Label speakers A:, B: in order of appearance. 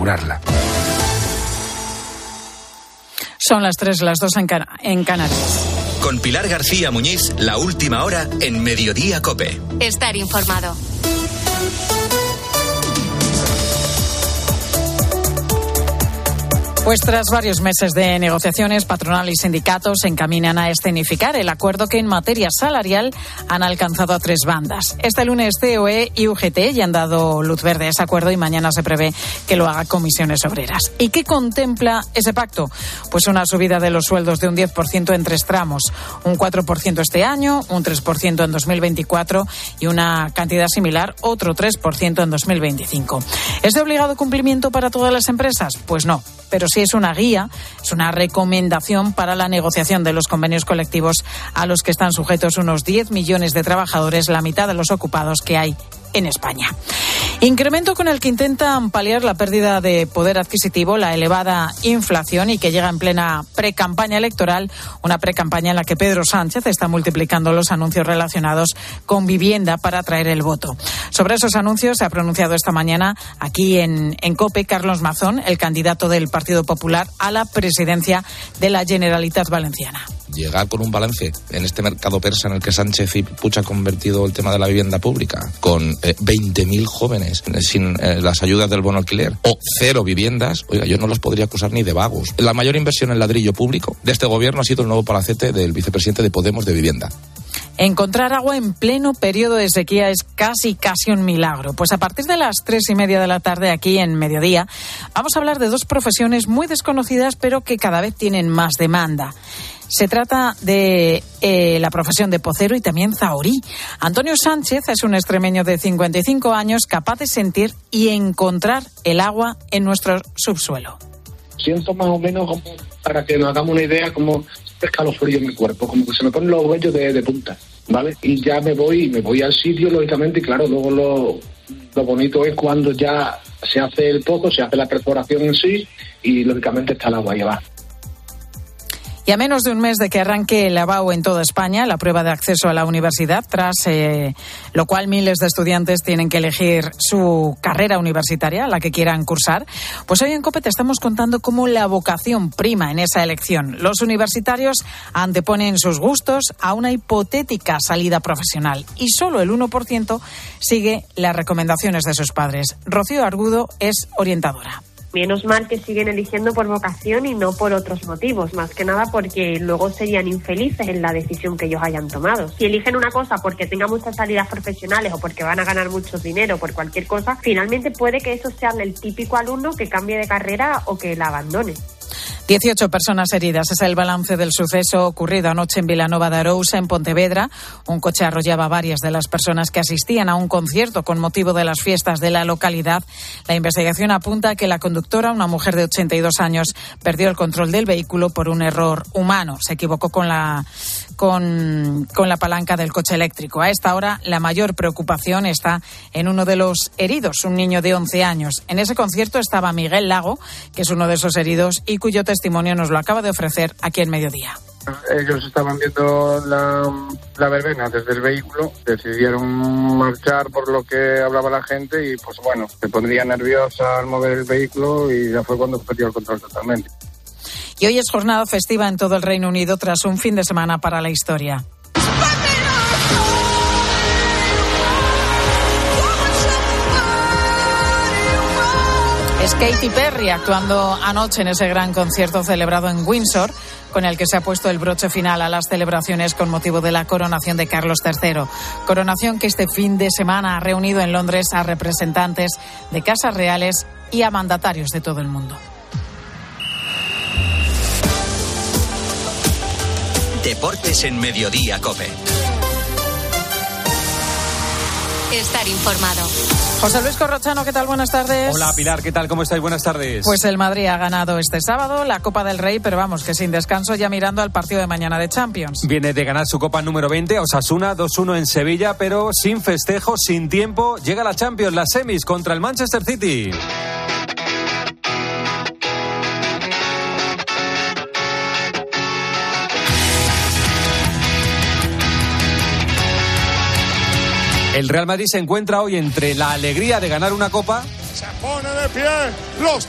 A: asegurarla.
B: Son las 3, las 2 en Canarias.
C: Con Pilar García Muñiz, la última hora en Mediodía COPE.
D: Estar informado.
B: Pues tras varios meses de negociaciones, patronal y sindicatos se encaminan a escenificar el acuerdo que en materia salarial han alcanzado a 3 bandas. Este lunes COE y UGT ya han dado luz verde a ese acuerdo y mañana se prevé que lo haga Comisiones Obreras. ¿Y qué contempla ese pacto? Pues una subida de los sueldos de un 10% en 3 tramos, un 4% este año, un 3% en 2024 y una cantidad similar, otro 3% en 2025. ¿Es de obligado cumplimiento para todas las empresas? Pues no. Pero sí es una guía, es una recomendación para la negociación de los convenios colectivos a los que están sujetos unos 10 millones de trabajadores, la mitad de los ocupados que hay en España. Incremento con el que intentan paliar la pérdida de poder adquisitivo, la elevada inflación y que llega en plena precampaña electoral, una precampaña en la que Pedro Sánchez está multiplicando los anuncios relacionados con vivienda para atraer el voto. Sobre esos anuncios se ha pronunciado esta mañana aquí en COPE Carlos Mazón, el candidato del Partido Popular a la presidencia de la Generalitat Valenciana.
E: Llegar con un balance en este mercado persa en el que Sánchez y Puig ha convertido el tema de la vivienda pública, con 20.000 jóvenes sin las ayudas del bono alquiler o 0 viviendas, oiga, yo no los podría acusar ni de vagos. La mayor inversión en ladrillo público de este gobierno ha sido el nuevo palacete del vicepresidente de Podemos de vivienda.
B: Encontrar agua en pleno periodo de sequía es casi un milagro. Pues a partir de las 3:30 de la tarde aquí en Mediodía vamos a hablar de 2 profesiones muy desconocidas pero que cada vez tienen más demanda. Se trata de la profesión de pocero y también zahorí. Antonio Sánchez es un extremeño de 55 años capaz de sentir y encontrar el agua en nuestro subsuelo.
F: Siento más o menos, como para que nos hagamos una idea, como escalofrío en mi cuerpo, como que se me ponen los vellos de punta, ¿vale? Y ya me voy al sitio, lógicamente, y claro, luego lo bonito es cuando ya se hace el pozo, se hace la perforación en sí, y lógicamente está el agua ahí abajo.
B: Y a menos de un mes de que arranque el lavabo en toda España, la prueba de acceso a la universidad, tras lo cual miles de estudiantes tienen que elegir su carrera universitaria, la que quieran cursar, pues hoy en COPE te estamos contando cómo la vocación prima en esa elección. Los universitarios anteponen sus gustos a una hipotética salida profesional y solo el 1% sigue las recomendaciones de sus padres. Rocío Argudo es orientadora.
G: Menos mal que siguen eligiendo por vocación y no por otros motivos, más que nada porque luego serían infelices en la decisión que ellos hayan tomado. Si eligen una cosa porque tengan muchas salidas profesionales o porque van a ganar mucho dinero por cualquier cosa, finalmente puede que eso sea el típico alumno que cambie de carrera o que la abandone.
B: 18 personas heridas. Es el balance del suceso ocurrido anoche en Vilanova de Arousa, en Pontevedra. Un coche arrollaba a varias de las personas que asistían a un concierto con motivo de las fiestas de la localidad. La investigación apunta a que la conductora, una mujer de 82 años, perdió el control del vehículo por un error humano. Se equivocó con la palanca del coche eléctrico. A esta hora, la mayor preocupación está en uno de los heridos, un niño de 11 años. En ese concierto estaba Miguel Lago, que es uno de esos heridos y cuyo testimonio nos lo acaba de ofrecer aquí en Mediodía.
H: Ellos estaban viendo la verbena desde el vehículo, decidieron marchar por lo que hablaba la gente y pues bueno, se pondría nerviosa al mover el vehículo y ya fue cuando perdió el control totalmente.
B: Y hoy es jornada festiva en todo el Reino Unido tras un fin de semana para la historia. Es Katy Perry actuando anoche en ese gran concierto celebrado en Windsor, con el que se ha puesto el broche final a las celebraciones con motivo de la coronación de Carlos III. Coronación que este fin de semana ha reunido en Londres a representantes de casas reales y a mandatarios de todo el mundo.
C: Deportes en Mediodía COPE.
D: Estar informado.
B: José Luis Corrochano, ¿qué tal? Buenas tardes.
I: Hola Pilar, ¿qué tal? ¿Cómo estáis? Buenas tardes.
B: Pues el Madrid ha ganado este sábado la Copa del Rey, pero vamos, que sin descanso ya mirando al partido de mañana de Champions.
I: Viene de ganar su Copa número 20, Osasuna, 2-1 en Sevilla, pero sin festejo, sin tiempo. Llega la Champions, las semis contra el Manchester City. El Real Madrid se encuentra hoy entre la alegría de ganar una copa.
J: Se pone de pie los